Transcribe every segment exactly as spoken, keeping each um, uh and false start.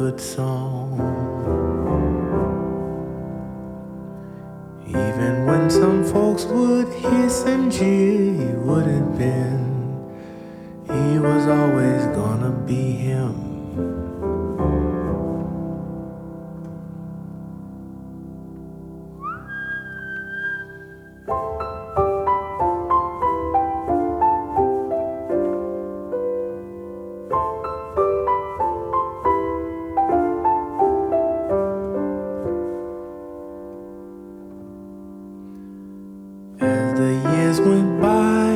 good song. Even when some folks would hiss and jeer, he wouldn't bend. He was always gonna be him. As the years went by,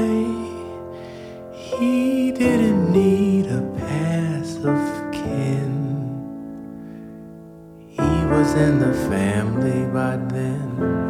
he didn't need a pass of kin. He was in the family by then.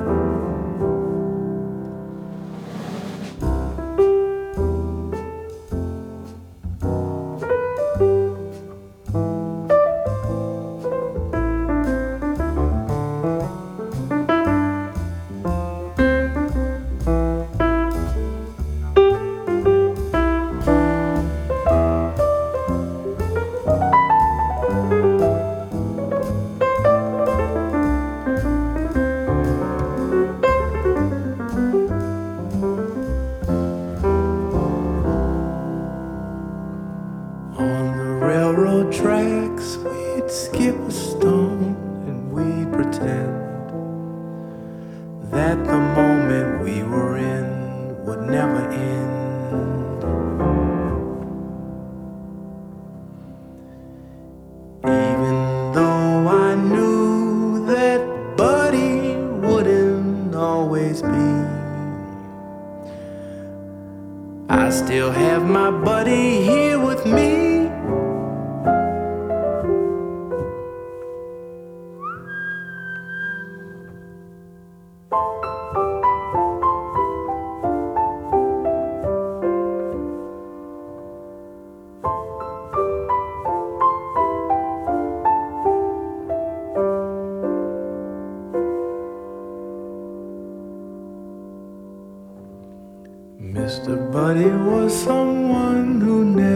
On the railroad tracks, we'd skip a stone and we'd pretend that the moment we were in would never end. Even though I knew that Buddy wouldn't always be, I still have my buddy here with me. Mister Buddy was someone who never